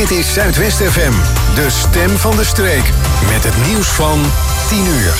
Dit is Zuidwest FM, de stem van de streek. Met het nieuws van 10 uur.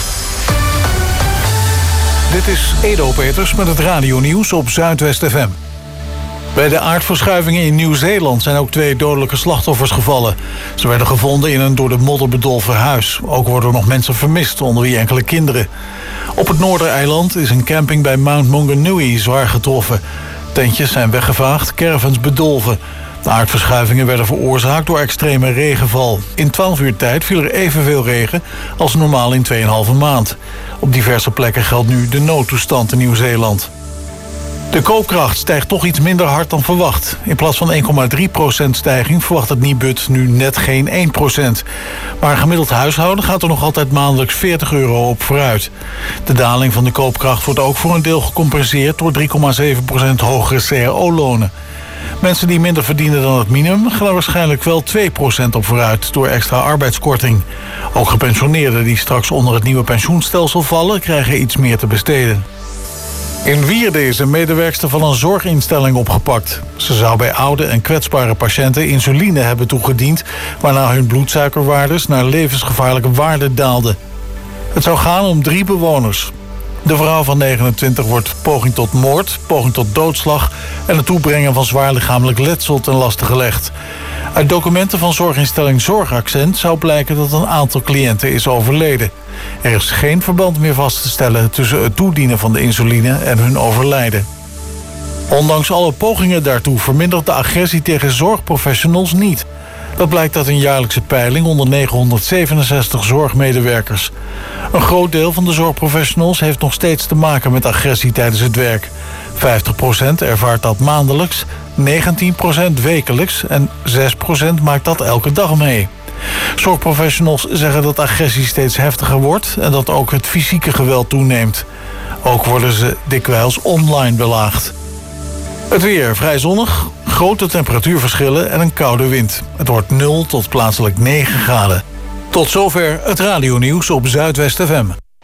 Dit is Edo Peters met het radionieuws op Zuidwest FM. Bij de aardverschuivingen in Nieuw-Zeeland zijn ook 2 dodelijke slachtoffers gevallen. Ze werden gevonden in een door de modder bedolven huis. Ook worden er nog mensen vermist, onder wie enkele kinderen. Op het Noordereiland is een camping bij Mount Maunganui zwaar getroffen. Tentjes zijn weggevaagd, caravans bedolven. De aardverschuivingen werden veroorzaakt door extreme regenval. In 12 uur tijd viel er evenveel regen als normaal in 2,5 maand. Op diverse plekken geldt nu de noodtoestand in Nieuw-Zeeland. De koopkracht stijgt toch iets minder hard dan verwacht. In plaats van 1,3% stijging verwacht het Nibud nu net geen 1%. Maar een gemiddeld huishouden gaat er nog altijd maandelijks €40 op vooruit. De daling van de koopkracht wordt ook voor een deel gecompenseerd door 3,7% hogere CAO-lonen. Mensen die minder verdienen dan het minimum gaan er waarschijnlijk wel 2% op vooruit door extra arbeidskorting. Ook gepensioneerden die straks onder het nieuwe pensioenstelsel vallen krijgen iets meer te besteden. In Wierde is een medewerkster van een zorginstelling opgepakt. Ze zou bij oude en kwetsbare patiënten insuline hebben toegediend, waarna hun bloedsuikerwaardes naar levensgevaarlijke waarden daalden. Het zou gaan om 3 bewoners. De vrouw van 29 wordt poging tot moord, poging tot doodslag en het toebrengen van zwaar lichamelijk letsel ten laste gelegd. Uit documenten van zorginstelling Zorgaccent zou blijken dat een aantal cliënten is overleden. Er is geen verband meer vast te stellen tussen het toedienen van de insuline en hun overlijden. Ondanks alle pogingen daartoe vermindert de agressie tegen zorgprofessionals niet. Dat blijkt uit een jaarlijkse peiling onder 967 zorgmedewerkers. Een groot deel van de zorgprofessionals heeft nog steeds te maken met agressie tijdens het werk. 50% ervaart dat maandelijks, 19% wekelijks en 6% maakt dat elke dag mee. Zorgprofessionals zeggen dat agressie steeds heftiger wordt en dat ook het fysieke geweld toeneemt. Ook worden ze dikwijls online belaagd. Het weer vrij zonnig, grote temperatuurverschillen en een koude wind. Het wordt 0 tot plaatselijk 9 graden. Tot zover het radionieuws op Zuidwest FM.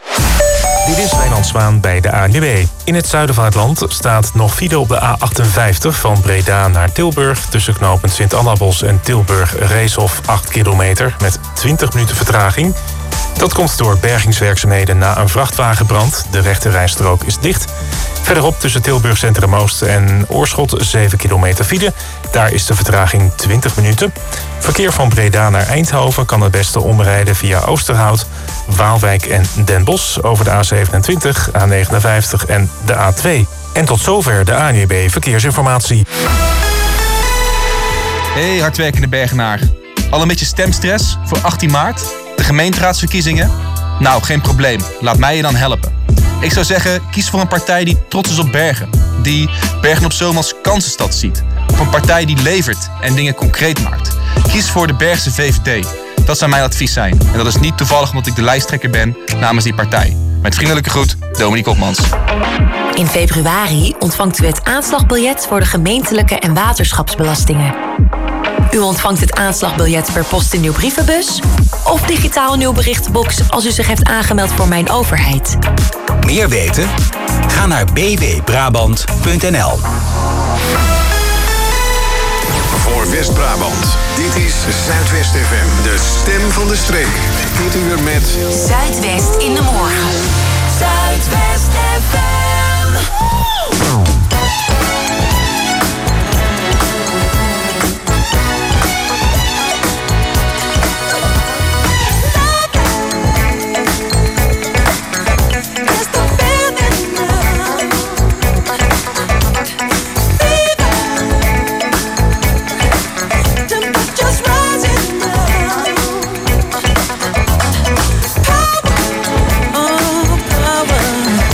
Dit is Wijnand Zwaan bij de ANWB. In het zuiden van het land staat nog file op de A58 van Breda naar Tilburg. Tussen knooppunt Sint-Annabos en Tilburg-Reeshof 8 kilometer met 20 minuten vertraging. Dat komt door bergingswerkzaamheden na een vrachtwagenbrand. De rechterrijstrook is dicht. Verderop tussen Tilburg Centrum Oost en Oorschot 7 kilometer file. Daar is de vertraging 20 minuten. Verkeer van Breda naar Eindhoven kan het beste omrijden via Oosterhout, Waalwijk en Den Bosch over de A27, A59 en de A2. En tot zover de ANWB Verkeersinformatie. Hey hardwerkende Bergenaar. Al een beetje stemstress voor 18 maart? De gemeenteraadsverkiezingen? Nou, geen probleem. Laat mij je dan helpen. Ik zou zeggen, kies voor een partij die trots is op Bergen. Die Bergen op Zoom als kansenstad ziet. Of een partij die levert en dingen concreet maakt. Kies voor de Bergse VVD. Dat zou mijn advies zijn. En dat is niet toevallig omdat ik de lijsttrekker ben namens die partij. Met vriendelijke groet, Dominique Hopmans. In februari ontvangt u het aanslagbiljet voor de gemeentelijke en waterschapsbelastingen. U ontvangt het aanslagbiljet per post in uw brievenbus of digitaal in uw berichtenbox als u zich heeft aangemeld voor Mijn Overheid. Meer weten? Ga naar bwbrabant.nl. Voor West-Brabant, dit is Zuidwest FM, de stem van de streek. Dit uur met Zuidwest in de morgen. Zuidwest FM. Power.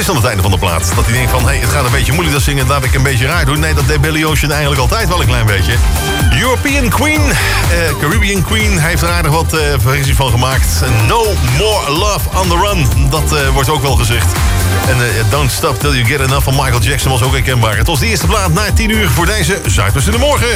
aan het einde van de plaat. Dat hij denkt van, het gaat een beetje moeilijk dat zingen, laat ik een beetje raar doen. Nee, dat deed Billy Ocean eigenlijk altijd wel een klein beetje. European Queen, Caribbean Queen, heeft er aardig wat versies van gemaakt. No More Love on the Run, dat wordt ook wel gezegd. En Don't Stop Till You Get Enough van Michael Jackson was ook herkenbaar. Het was de eerste plaat na 10 uur voor deze Zuidwest in de Morgen.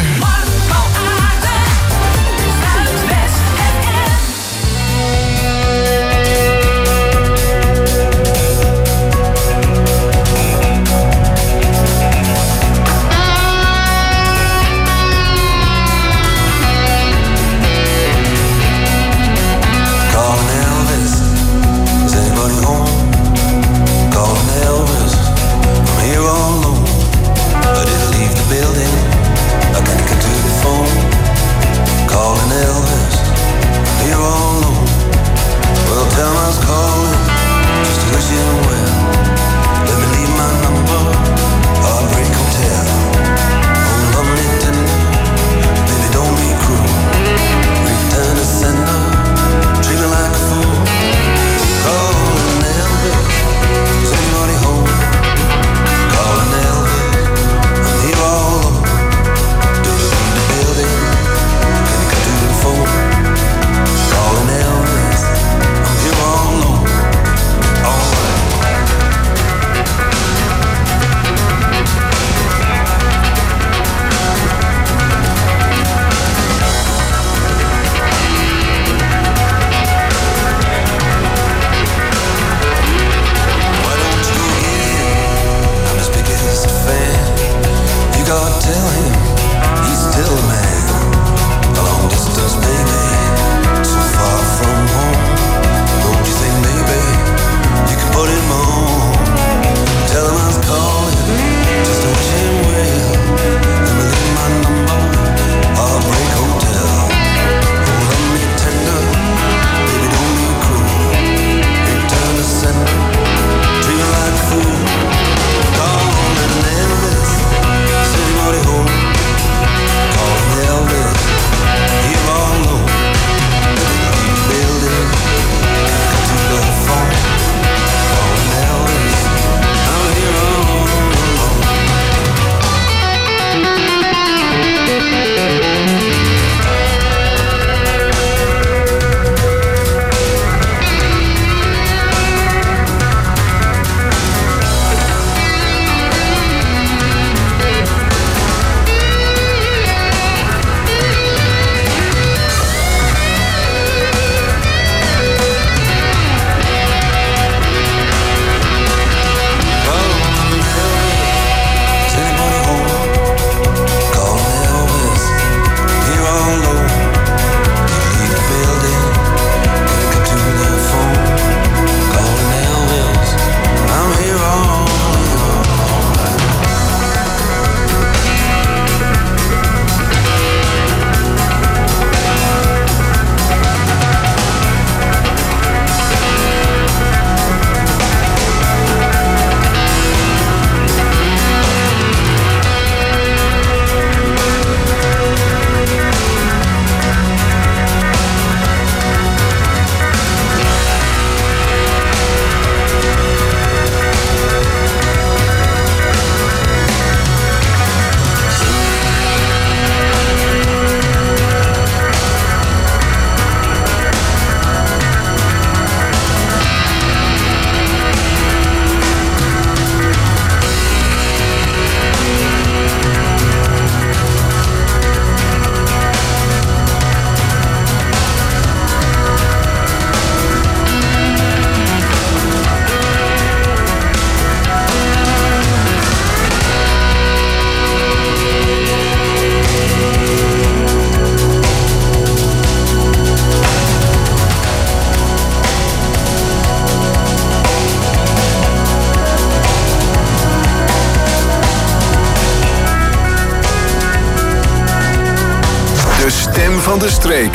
van de streek.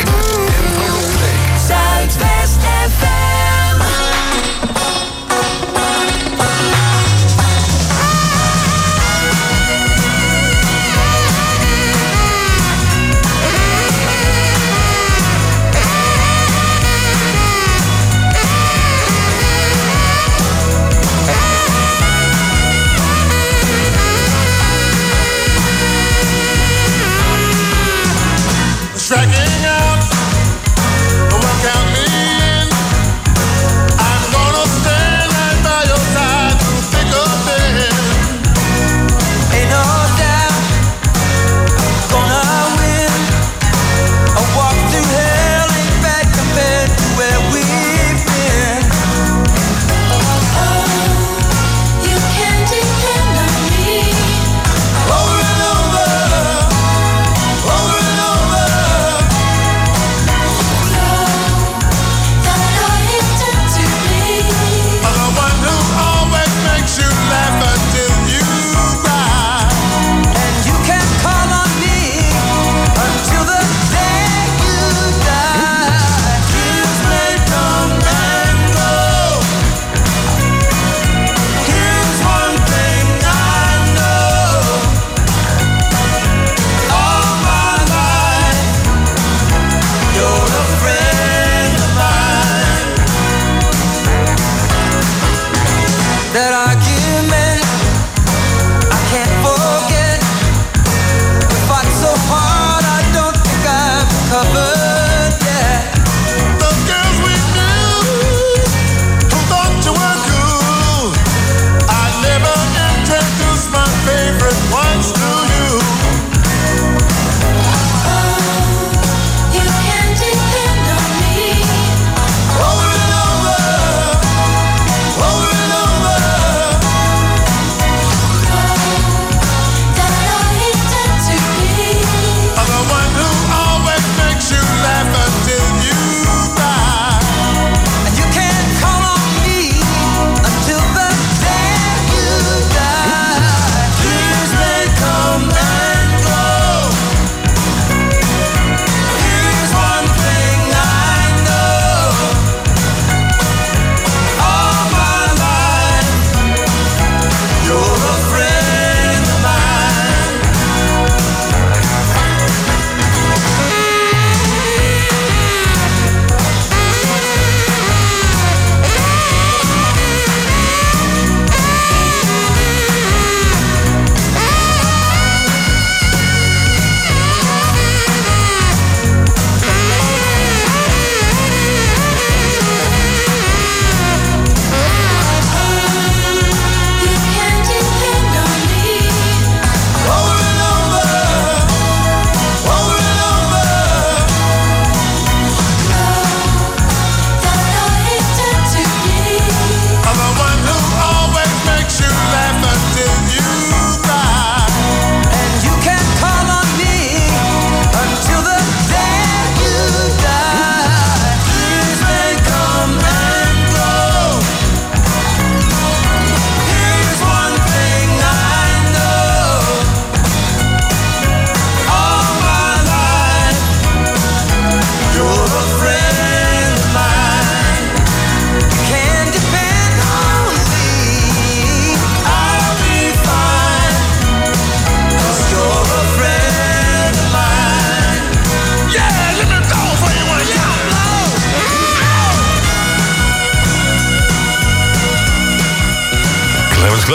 Zuidwest FM.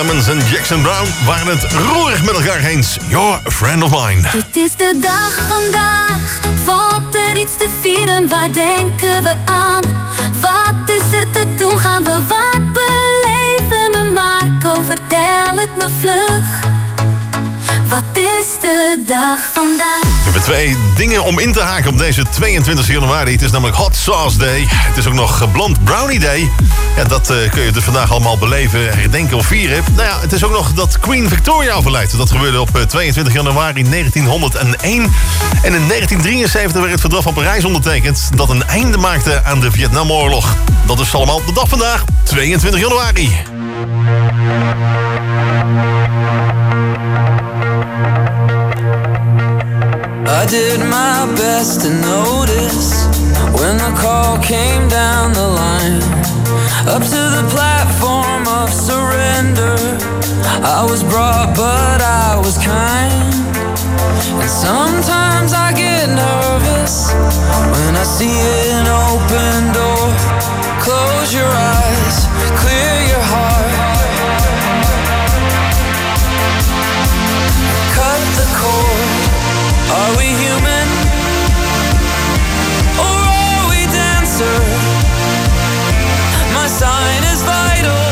Clemens en Jackson Brown waren het roerig met elkaar eens. You're a friend of mine. Het is de dag vandaag, valt er iets te vieren, waar denken we aan? Wat is er te doen, gaan we wat beleven? Me Marco, vertel het me vlug. Wat is de dag vandaag? We hebben 2 dingen om in te haken op deze 22 januari. Het is namelijk Hot Sauce Day. Het is ook nog Blond Brownie Day. Ja, dat kun je dus vandaag allemaal beleven, herdenken of vieren. Nou ja, het is ook nog dat Queen Victoria overlijdt. Dat gebeurde op 22 januari 1901. En in 1973 werd het verdrag van Parijs ondertekend, dat een einde maakte aan de Vietnamoorlog. Dat is allemaal op de dag vandaag, 22 januari. I did my best to notice when the call came down the line. Up to the platform of surrender, I was brought but I was kind. And sometimes I get nervous when I see an open door. Close your eyes, clear your heart, cut the cord. Are we human, or are we dancer? My sign is vital,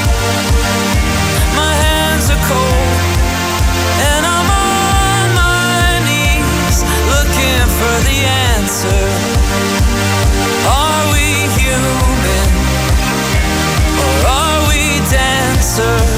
my hands are cold, and I'm on my knees looking for the answer. Are we human, or are we dancer?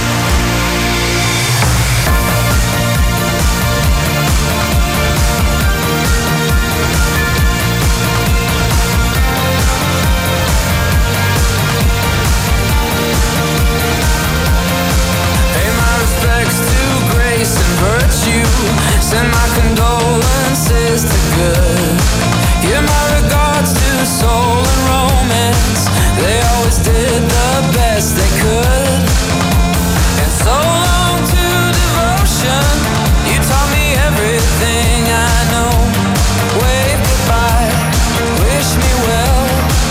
Virtue, send my condolences to good. Give my regards to soul and romance. They always did the best they could. And so long to devotion. You taught me everything I know. Wave goodbye, wish me well.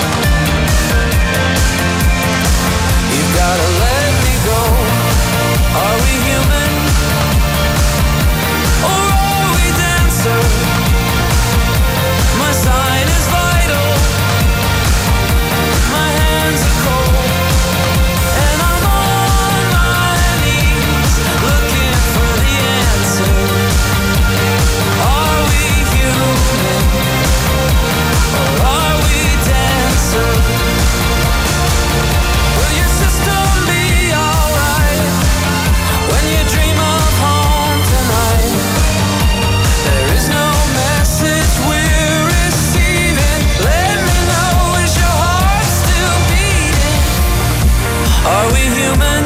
You've gotta let me go. Are we human, or are we dancer? My sign is vital, my hands are cold, and I'm on my knees looking for the answer. Are we human, or are we dancer? Will your system be alright when you dream of home tonight? There is no message we're receiving. Let me know, is your heart still beating? Are we human,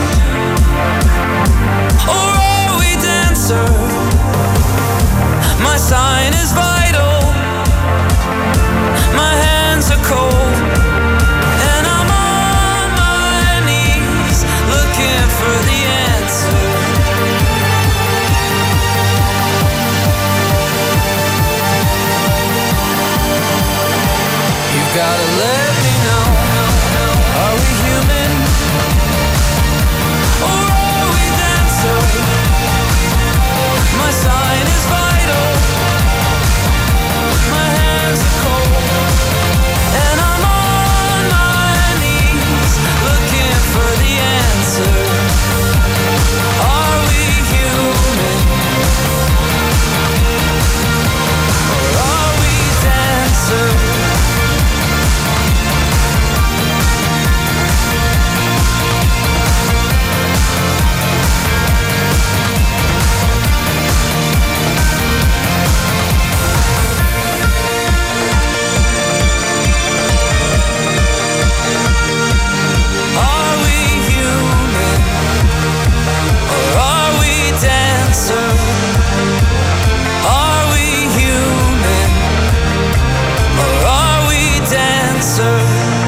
or are we dancer? My sign is vital, my hands are cold, and I'm on my knees looking for the answer. You gotta let me know. Are we human, or are we dancer? My sign is vital, my hands are cold, and I'm on my knees looking for the answer. Are we human, or are we dancer? Are we human, or are we dancer? Are we human, or are we dancer?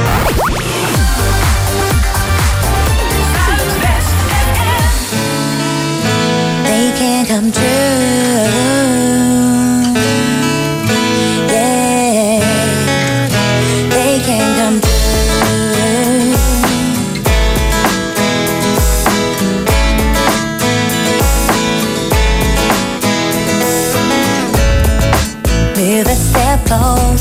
They can't come true. Yeah, they can't come true.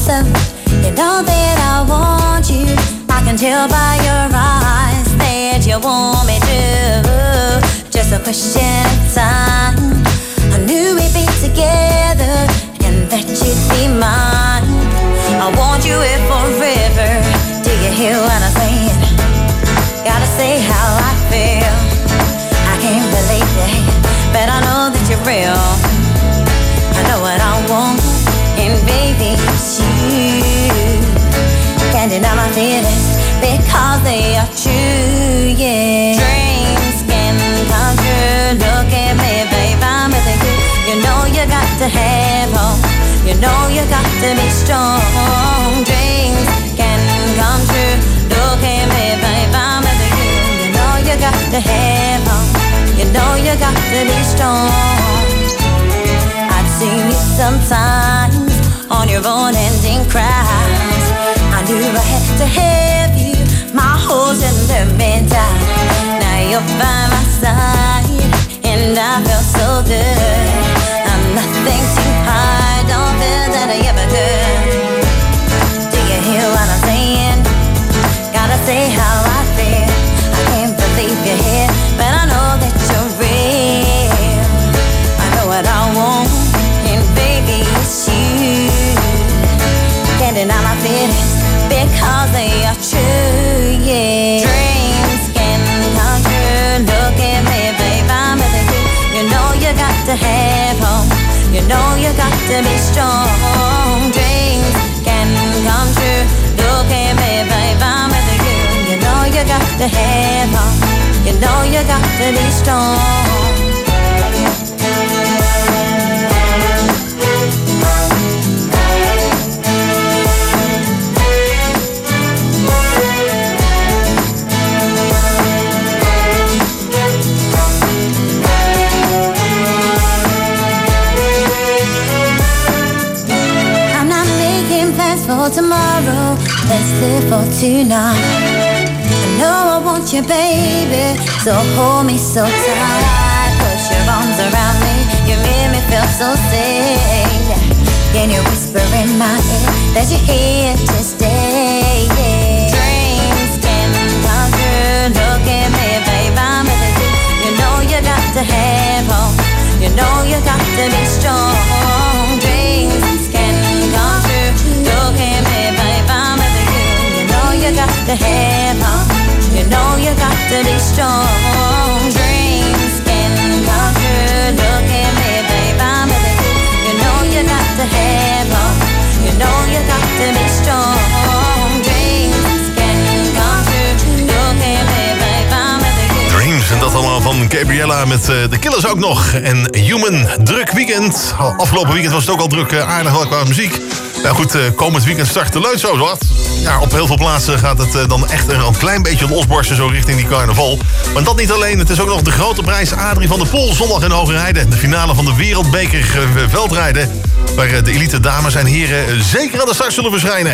closer. You know that I want you. I can tell by your eyes that you want me to. Just a question of time. I knew we'd be together and that you'd be mine. I want you here forever. Do you hear what I'm saying? Gotta say how I feel. I can't believe it, but I know that you're real. I know what I want, and baby, it's you. Can't deny my feelings because they are true, yeah. Dreams can come true. Look at me, babe, I'm with you. You know you got to have hope. You know you got to be strong. Dreams can come true. Look at me, babe, I'm with you. You know you got to have hope. You know you got to be strong. I've seen you sometimes on your own ending cries. I knew I had to have you. My horse and let me die. Now you're by my side, and I feel so good. I'm nothing too high, don't feel that I ever could. Do you hear what I'm saying? Gotta say how I feel. I can't believe you're here, but I know that you're real. I know what I want, and baby, it's you. Can't deny my feelings because they are true, yeah. Dreams can come true. Look at me, babe, I'm with you. You know you got to have hope. You know you got to be strong. Dreams can come true. Look at me, babe, I'm with you. You know you got to have hope. You know you got to be strong. For tomorrow, let's live for tonight. I know I want you, baby, so hold me so tight. Put your arms around me, you make me feel so safe. Can you whisper in my ear that you're here to stay? Yeah. Dreams can come true. Look at me, babe, I'm with you. You know you got to have hope. You know you got to be strong. Dreams can come true. Look at me, babe, I'm with you. You know you got to have hope. You know you got to be strong. Dreams can come true. Look at me, babe, I'm with you. You know you got to have hope. You know you got to be strong. Dreams can come true. Look at me, babe, I'm with you. Dreams, en dat allemaal van Gabriella met The Killers ook nog. En Human, druk weekend. Afgelopen weekend was het ook al druk, aardig wel qua muziek. Nou goed, komend weekend start de Leut zo wat. Ja, op heel veel plaatsen gaat het dan echt een klein beetje losbarsten zo richting die carnaval. Maar dat niet alleen, het is ook nog de grote prijs Adrie van der Poel zondag in Hogerheide. De finale van de Wereldbeker veldrijden. Waar de elite dames en heren zeker aan de start zullen verschijnen.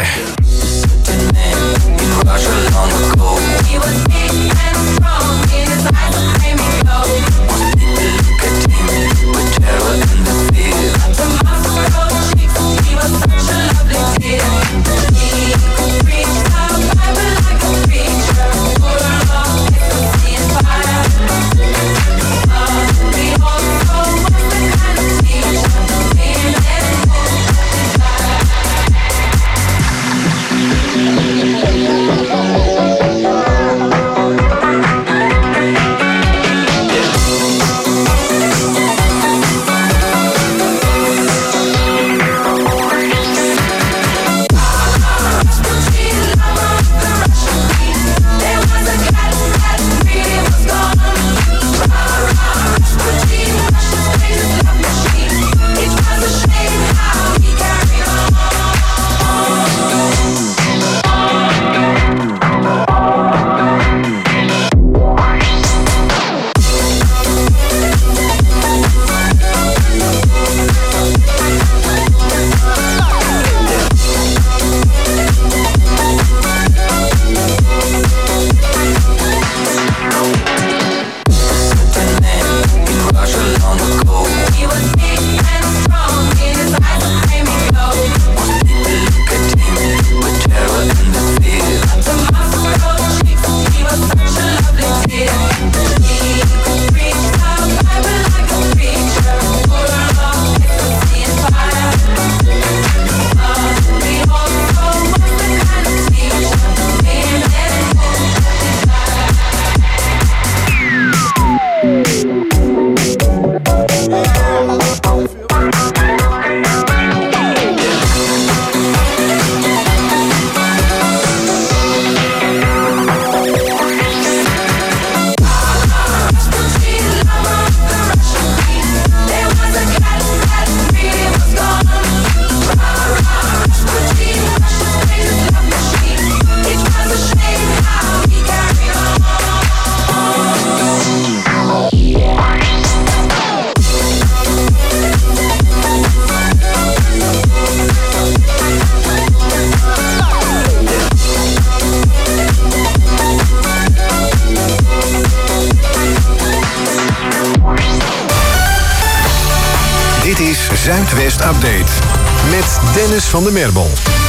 Dit is Zuidwest Update met Dennis van der Merbel.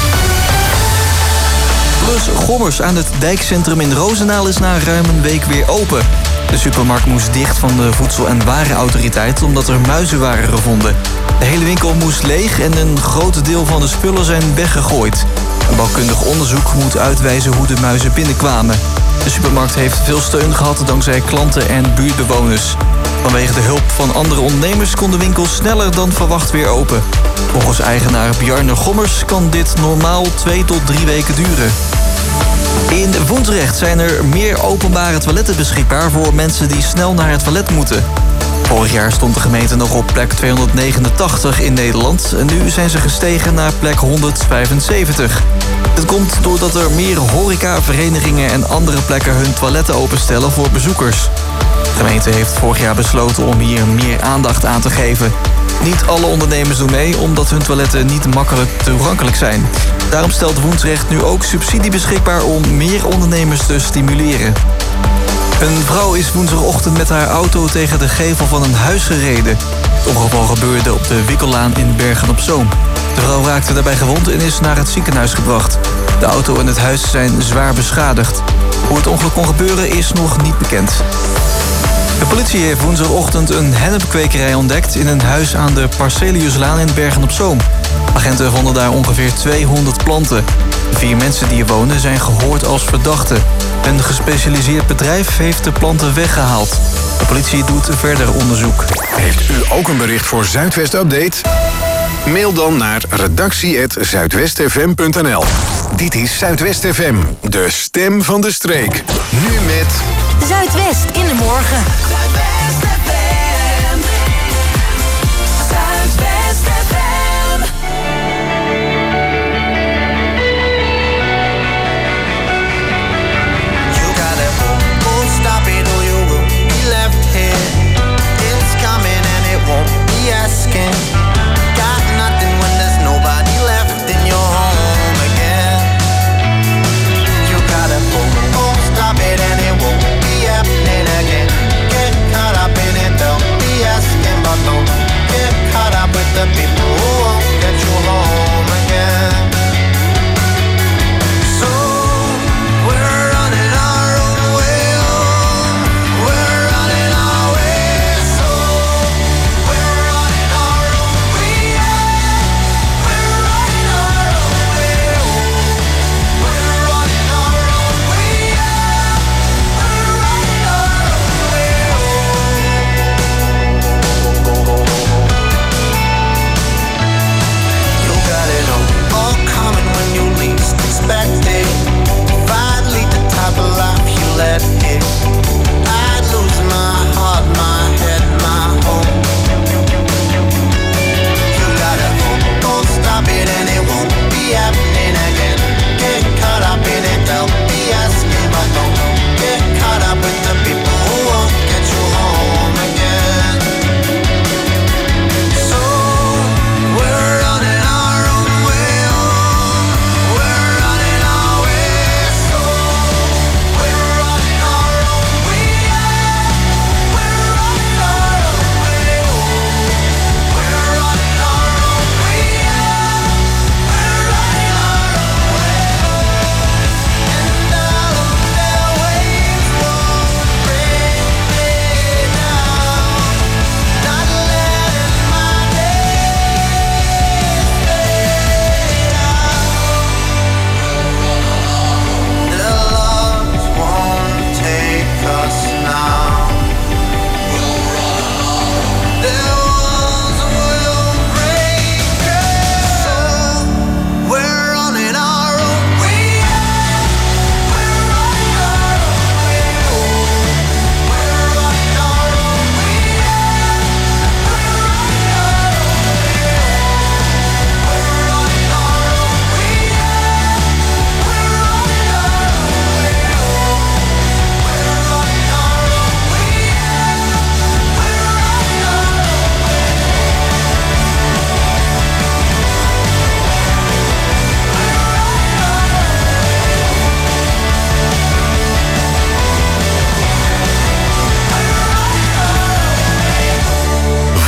Plus Gommers aan het Dijkcentrum in Roosendaal is na ruim een week weer open. De supermarkt moest dicht van de Voedsel- en Warenautoriteit omdat er muizen waren gevonden. De hele winkel moest leeg en een groot deel van de spullen zijn weggegooid. Een bouwkundig onderzoek moet uitwijzen hoe de muizen binnenkwamen. De supermarkt heeft veel steun gehad dankzij klanten en buurtbewoners. Vanwege de hulp van andere ondernemers kon de winkel sneller dan verwacht weer open. Volgens eigenaar Bjarne Gommers kan dit normaal 2 tot 3 weken duren. In Woensdrecht zijn er meer openbare toiletten beschikbaar voor mensen die snel naar het toilet moeten. Vorig jaar stond de gemeente nog op plek 289 in Nederland en nu zijn ze gestegen naar plek 175. Dit komt doordat er meer horeca, verenigingen en andere plekken hun toiletten openstellen voor bezoekers. De gemeente heeft vorig jaar besloten om hier meer aandacht aan te geven. Niet alle ondernemers doen mee, omdat hun toiletten niet makkelijk toegankelijk zijn. Daarom stelt Woensdrecht nu ook subsidie beschikbaar om meer ondernemers te stimuleren. Een vrouw is woensdagochtend met haar auto tegen de gevel van een huis gereden. Het ongeval gebeurde op de Wikkellaan in Bergen-op-Zoom. De vrouw raakte daarbij gewond en is naar het ziekenhuis gebracht. De auto en het huis zijn zwaar beschadigd. Hoe het ongeluk kon gebeuren is nog niet bekend. De politie heeft woensdagochtend een hennepkwekerij ontdekt in een huis aan de Parceliuslaan in Bergen-op-Zoom. Agenten vonden daar ongeveer 200 planten. De 4 mensen die er wonen zijn gehoord als verdachten. Een gespecialiseerd bedrijf heeft de planten weggehaald. De politie doet verder onderzoek. Heeft u ook een bericht voor Zuidwest Update? Mail dan naar redactie@zuidwestfm.nl. Dit is Zuidwest FM, de stem van de streek. Nu met Zuidwest in de morgen. Zuidwest FM. Zuidwest FM. You gotta won't stop it or you will be left here. It's coming and it won't be asking. Got nothing when there's nobody left in your home again. You gotta won't stop it and it won't be happening again. Get caught up in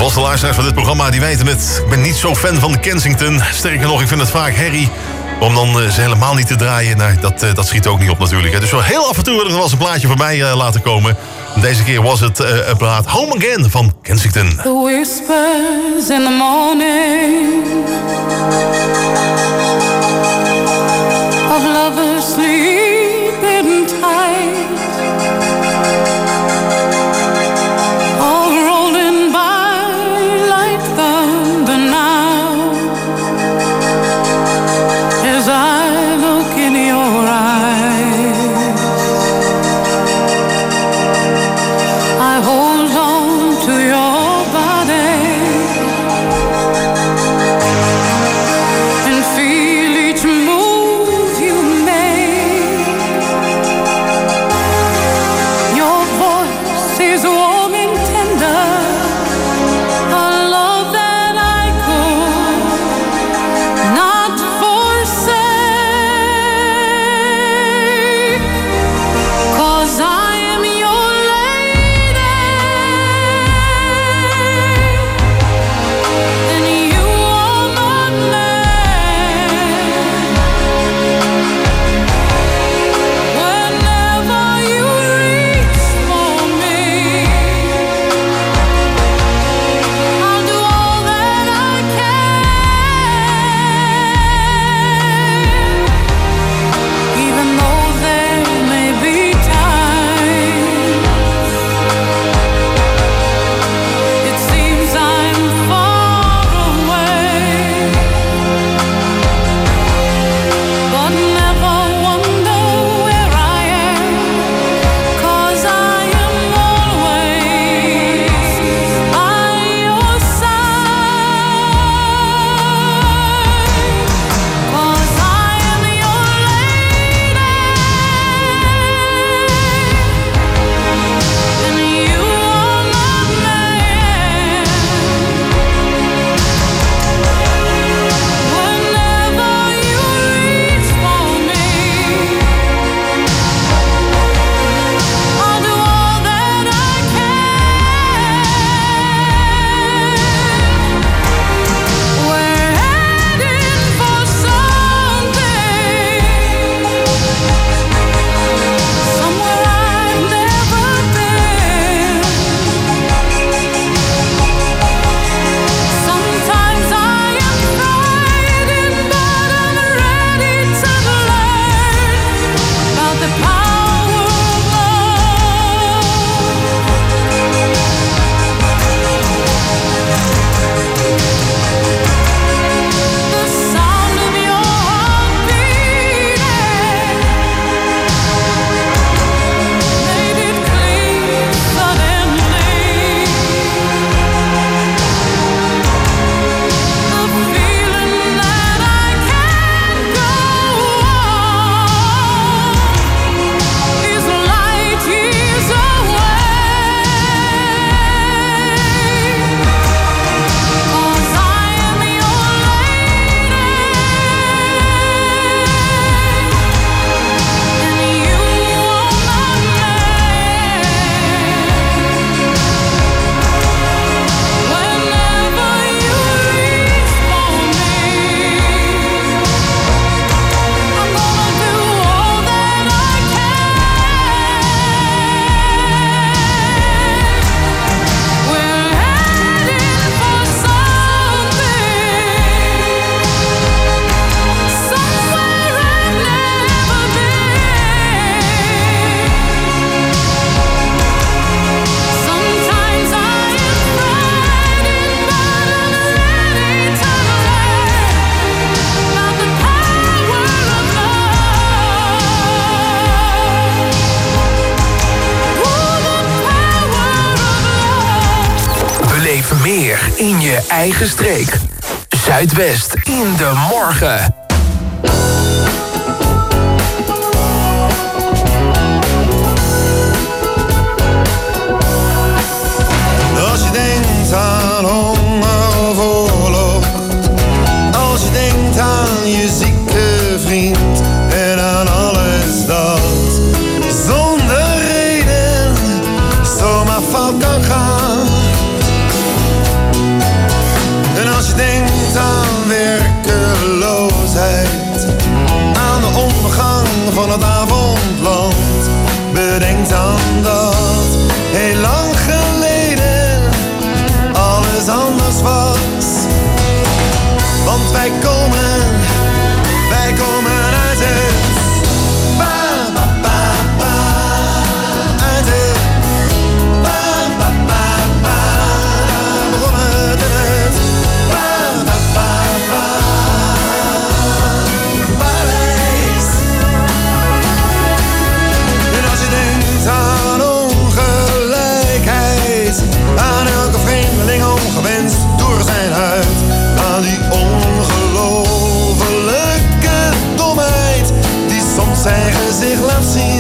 Vaste luisteraars van dit programma, die weten het. Ik ben niet zo fan van de Kensington. Sterker nog, ik vind het vaak herrie. Om dan ze helemaal niet te draaien, nou, dat schiet ook niet op natuurlijk. Hè. Dus wel heel af en toe er was een plaatje voorbij laten komen. Deze keer was het een plaat Home Again van Kensington. The whispers in the morning of lovers sleeping tight, all rolling by like thunder now, as I look in your eyes. I hold on to your body and feel each move you make. Your voice is warm and tender, a love that I could not forsake, 'cause I am your lady and you are my man. Whenever you reach for me, I'll do all that I can, even though there may be times it seems I'm far away, but never wonder where I am, 'cause I am always by your side, 'cause I am your lady and you are my man. Whenever you reach for me, I'll do all that I can. We're heading for something, somewhere I've never been. Sometimes I am frightened, but I'm ready to learn about the power of love. The sound of your heart beating made it clear suddenly. The feeling that I can't go on is light years away, 'cause I am your lady and you are my man. Whenever you reach for me, I'm gonna do all that I can. We're heading for something, somewhere I've never been. Sometimes I am frightened, but I'm ready to learn about the power of love. Ooh, the power of love. Beleef meer in je eigen streek. Zuidwest in de morgen. Als je denkt aan honger of oorlog, als je denkt aan je zieke vriend en aan alles dat zonder reden zomaar fout kan gaan. van het avondland. Bedenk dan dat heel lang geleden alles anders was. Want wij komen uit het ba-ba-ba-ba, uit het ba-ba-ba-ba. Begonnen het in het ba-ba-ba-ba, Parijs. En als je denkt aan ongelijkheid, aan elke vreemdeling ongewenst door zijn huid, aan die ongelofelijke domheid die soms zijn gezicht laat zien.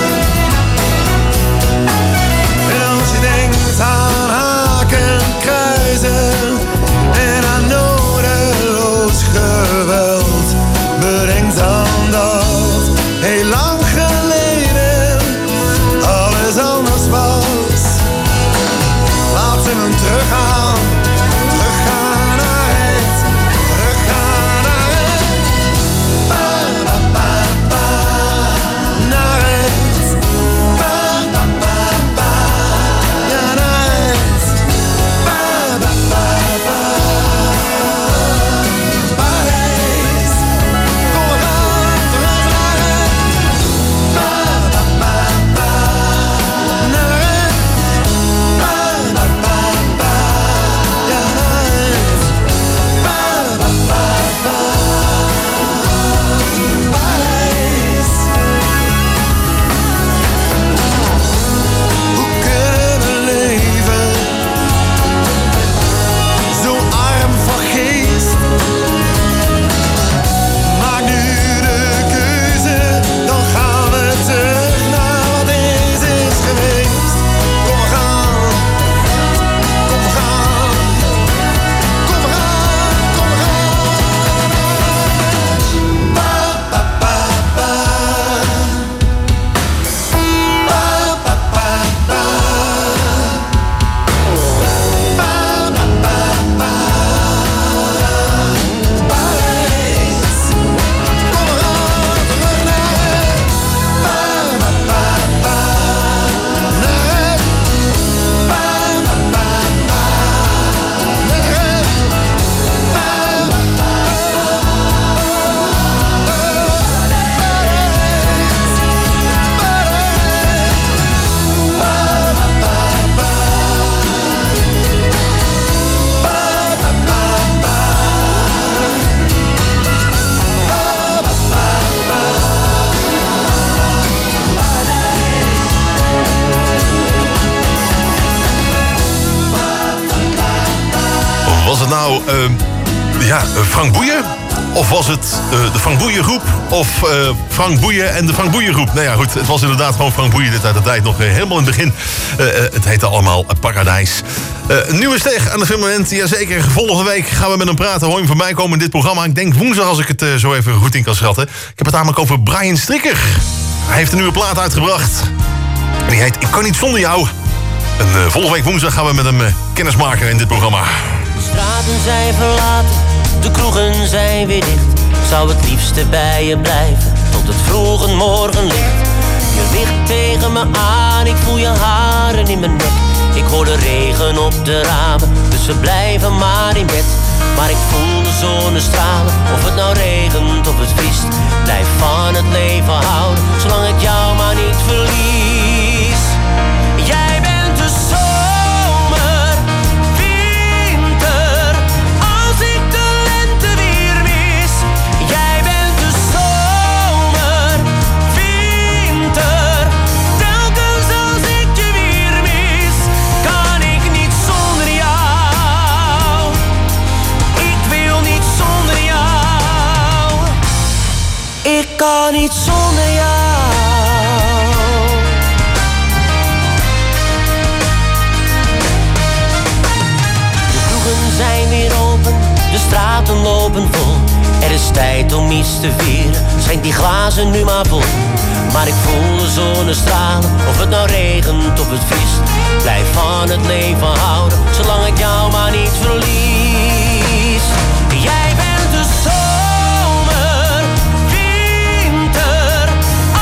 En als je denkt aan haken, kruisen en aan nodeloos geweld, bedenk dan dat heel lang geleden alles anders was. Laat ze hem teruggaan, teruggaan naar het, teruggaan naar het ba-ba-ba-ba, naar het ba-ba-ba-ba, ja naar het ba-ba-ba-ba, Parijs. Kom we gaan terug naar het ba-ba-ba-ba, naar het ba-ba-ba-ba, ja naar het ba-ba-ba-ba, Parijs. Hoe kunnen we leven zo arm van geest? Maak nu de keuze, dan gaan we terug naar wat eens is geweest. Kom we gaan, kom we gaan, kom we gaan, kom we gaan. Ba-ba-ba-ba, ba-ba-ba-ba, ba-ba-ba-ba, Parijs. Kom we gaan terug naar het ba-ba-ba-ba, naar het ba-ba-ba-ba, naar het Was het nou Frank Boeien? Of was het de Frank Boeien groep? Of Frank Boeien en de Frank Boeien groep? Nou ja, goed, het was inderdaad gewoon Frank Boeien dit uit de tijd. Nog helemaal in het begin. Het heette allemaal Paradijs. Nieuwe steeg aan het firmament. Jazeker, volgende week gaan we met hem praten. Hoor je hem voorbij komen in dit programma. Ik denk woensdag, als ik het zo even goed in kan schatten. Ik heb het namelijk over Brian Strikker. Hij heeft een nieuwe plaat uitgebracht. En die heet Ik kan niet zonder jou. En volgende week woensdag gaan we met hem kennis maken in dit programma. De straten zijn verlaten, de kroegen zijn weer dicht. Ik zou het liefste bij je blijven, tot het vroege morgenlicht. Je ligt tegen me aan, ik voel je haren in mijn nek. Ik hoor de regen op de ramen, dus we blijven maar in bed. Maar ik voel de zonnestralen, of het nou regent of het vriest. Blijf van het leven houden, zolang ik jou maar niet verlies. Jij bent de zomer, winter, als ik de lente weer mis. Jij bent de zomer, winter, telkens als ik je weer mis. Kan ik niet zonder jou, ik wil niet zonder jou. Ik kan niet zonder jou. Zijn weer open, de straten lopen vol. Er is tijd om iets te vieren, schenk die glazen nu maar vol. Maar ik voel de zonnestralen, of het nou regent of het vriest. Blijf van het leven houden, zolang ik jou maar niet verlies. Jij bent de zomer, winter,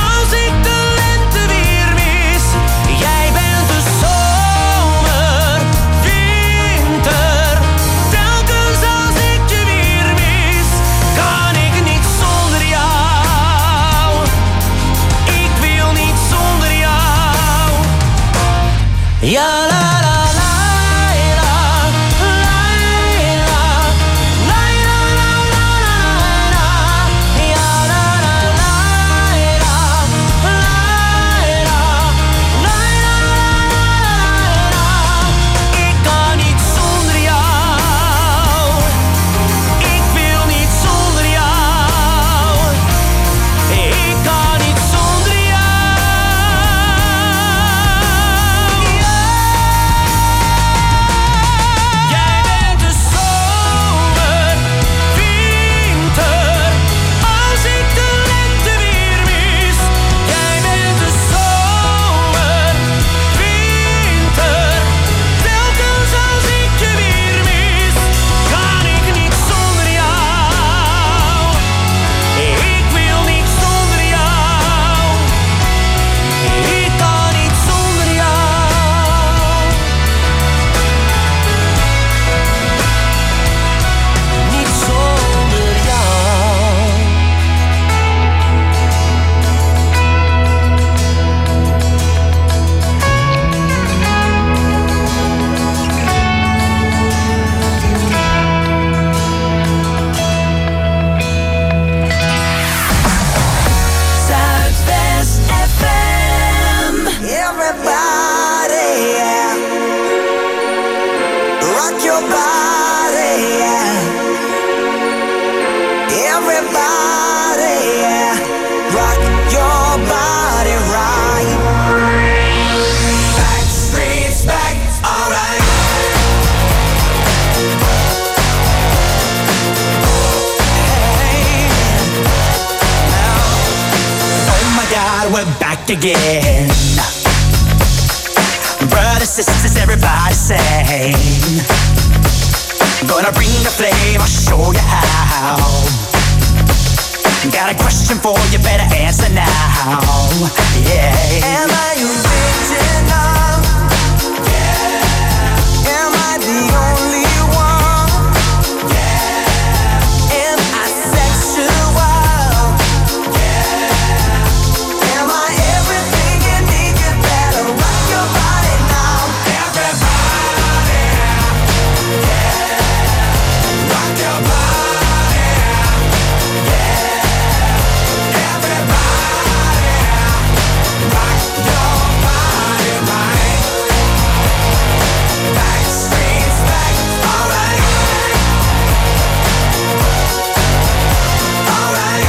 your body, yeah. Everybody, yeah. Rock your body right. Backstreet's back, alright. God, we're back again. Brothers, sisters, everybody sing. Gonna bring the flame, I'll show you how. Got a question for you, better answer now. Yeah. Am I original? Yeah. Am I the only one? Yeah. Am I sexual? Yeah. Am I everything you need? You better rock your body now. Everybody, yeah. Rock your body, yeah. Everybody, rock your body right. Backstreet's back, alright. Alright.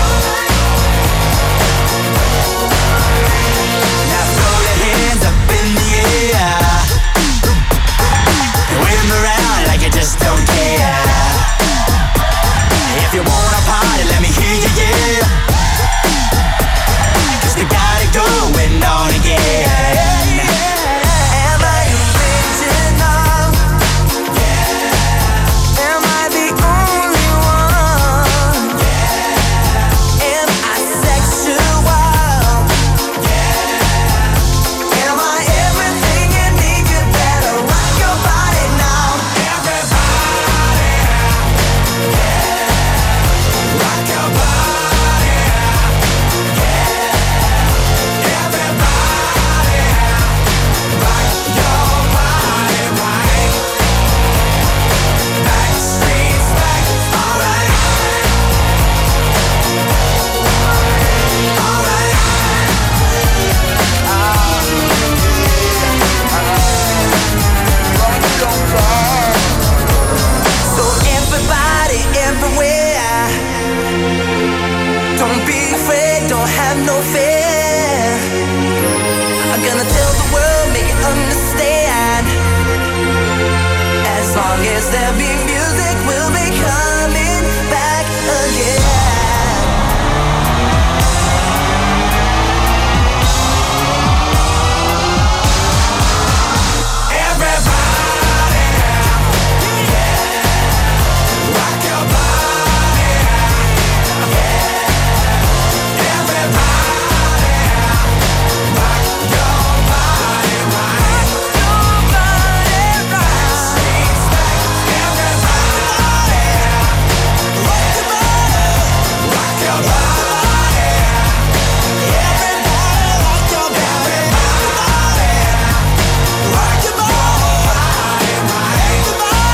Now throw your hands up in the air. Wave them around like you just don't care. If you wanna party, let me hear you, yeah. 'Cause we got it going on again. Am I original? Yeah. Am I the only one? Yeah. Am I sexual? Yeah. Am I everything you need? You better rock your body now. Everybody, yeah. Rock your body, yeah. Everybody, rock your body right. Backstreet's back, alright. Alright. So everybody, everywhere, don't be afraid, don't have no fear. I'm gonna tell the world, make it understand. As long as there be music, we'll be coming back again. Everybody, yeah. Rock your body, yeah. Everybody, rock your body right. Your body right. Backstreet's back, everybody, rock your body, rock your body, everybody, rock your body, rock your body right.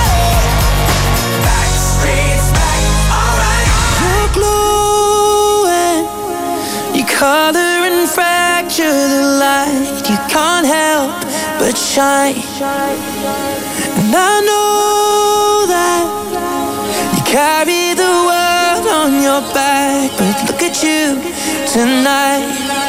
Backstreet's back, alright. You're glowing, you color and fracture the light. You can't help but shine. And I know that you carry the world on your back, but look at you tonight.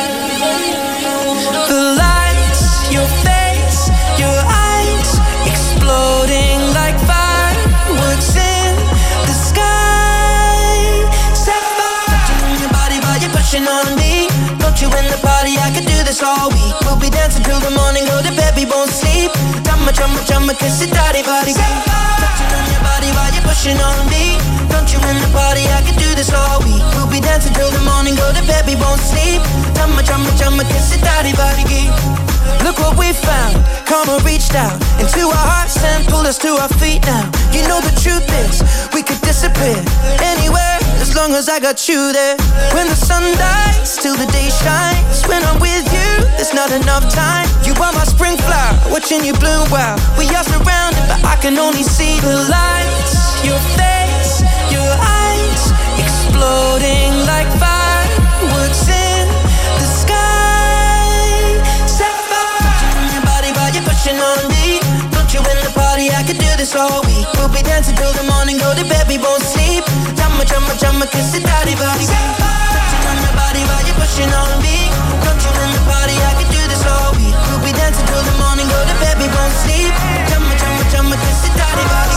The lights, your face, your eyes, exploding like fireworks in the sky. Set fire to your body while you're pushing on me. Don't you in the party? I could do this all week. We'll be dancing till the morning, go to bed, we won't sleep. Drumma, drumma, drumma, kiss it, daddy, body. Touching on your body while you're pushing on me. Don't you in the party? I could do this all week. We'll be dancing till the morning, go to bed, we won't sleep. Drumma, drumma, drumma, kiss it, daddy, body. Look what we found. Karma reached out into our hearts and pulled us to our feet now. You know the truth is, we could disappear anywhere as long as I got you there. When the sun dies, till the day shines. When I'm with you, there's not enough time. You are my spring flower, watching you bloom wild. We are surrounded, but I can only see the lights. Your face, your eyes, exploding like fireworks in the sky. Set fire to your body while you're pushing on me. Don't you in the party? I could do this all week. We'll be dancing till the morning, go to bed, we won't sleep. Chumma, chumma, chumma, kiss it, daddy, body. Touching on your body while you're pushing on me. Don't you in the party, I can do this all week. We'll be dancing till the morning, go to bed, we won't sleep. Chumma, chumma, chumma, kiss it, daddy, body.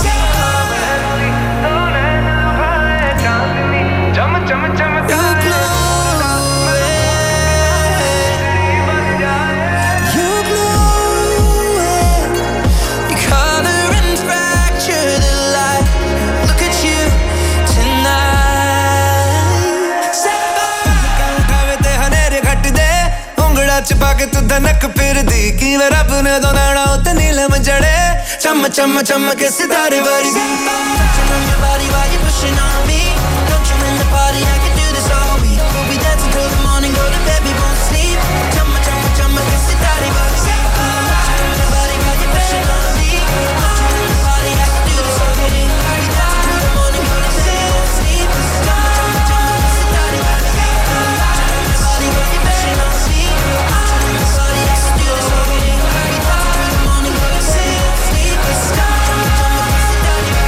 छुपा के तू धनक फिर दी कि वे रब ने दोनाना उते नीलम जड़े चम चम चम के सितारे वर्गी Touching on your body while you're pushing on me. Don't you in the party, I can do this all week. We'll be dancing till the morning, go to bed, we won't sleep. Chumma, chumma, chumma, kiss it, daddy, body. Touching on your body while you're pushing on me. Don't you in the party, I can do this all week. We'll be dancing till the morning, go to bed, we won't sleep. Chumma, chumma, chumma, kiss it, daddy, body. Touching on your body while you're pushing on me. Don't you in the party, I can do this all week. We'll be dancing till the morning, go to bed, we won't sleep. Chumma, chumma, chumma, kiss it, daddy, body.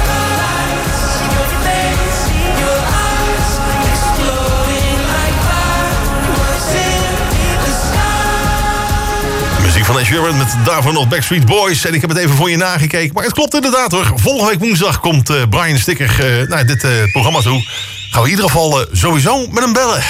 Muziek van Ed Sheeran met daarvoor nog Backstreet Boys. En ik heb het even voor je nagekeken. Maar het klopt inderdaad hoor. Volgende week woensdag komt Brian Sticker naar dit programma toe. Gaan we in ieder geval sowieso met hem bellen.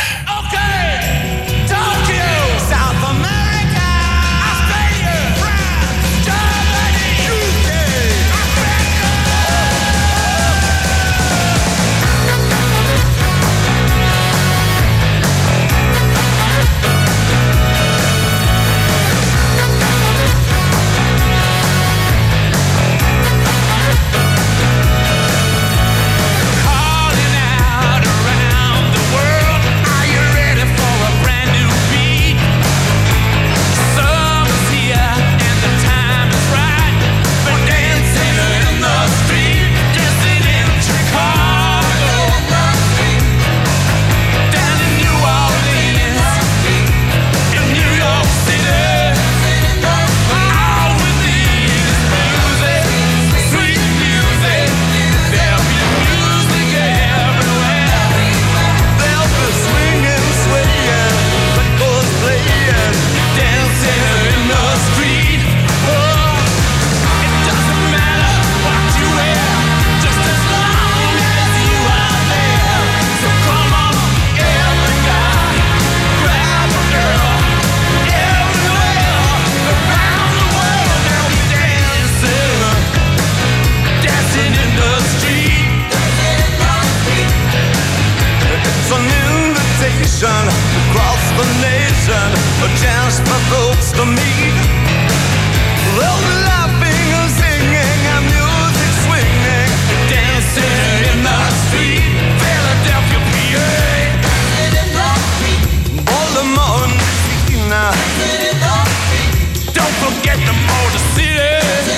Across the nation, a chance for folks to meet. They'll be laughing and singing and music swinging, dancing in the street, Philadelphia, PA. Baltimore, Messina. Don't forget the Motor City.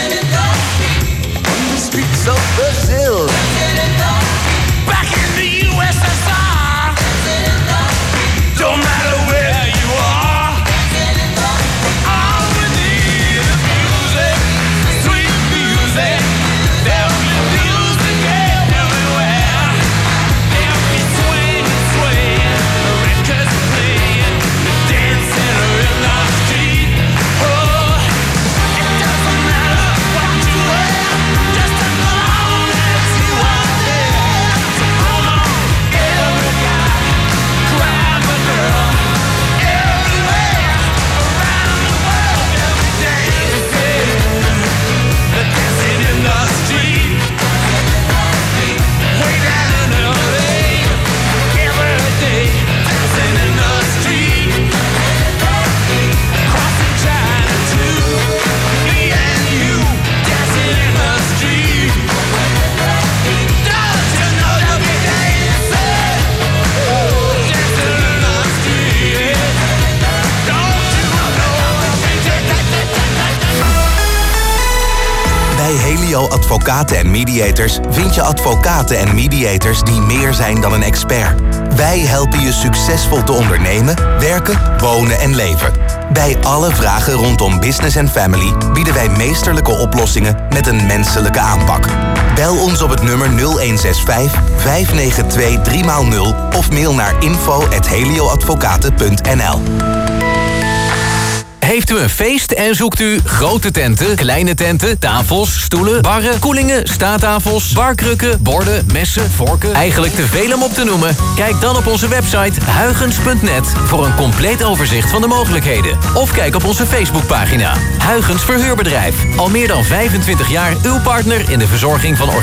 On the streets of Brazil. Back in the USSR. Don't matter where you are, all we need is music, sweet music. There'll be music everywhere. There'll be swing, swaying, records playing, dancing in the street. Oh, it doesn't matter what you wear, just as long as you are there. So come on, every guy, grab a girl, everywhere, around the world, they'll be dancing in the street, way down in LA, every day, dancing in the street, crossing China too, me and you, dancing in the street. Don't you know they'll be dancing, dancing in the street? Don't you know they'll be Bij Helio Advocaten en Mediators vind je advocaten en mediators die meer zijn dan een expert. Wij helpen je succesvol te ondernemen, werken, wonen en leven. Bij alle vragen rondom business en family bieden wij meesterlijke oplossingen met een menselijke aanpak. Bel ons op het nummer 0165 592 3x0 of mail naar info@helioadvocaten.nl. Heeft u een feest en zoekt u grote tenten, kleine tenten, tafels, stoelen, barren, koelingen, staattafels, barkrukken, borden, messen, vorken? Eigenlijk te veel om op te noemen? Kijk dan op onze website huygens.net voor een compleet overzicht van de mogelijkheden. Of kijk op onze Facebookpagina. Huygens Verhuurbedrijf. Al meer dan 25 jaar uw partner in de verzorging van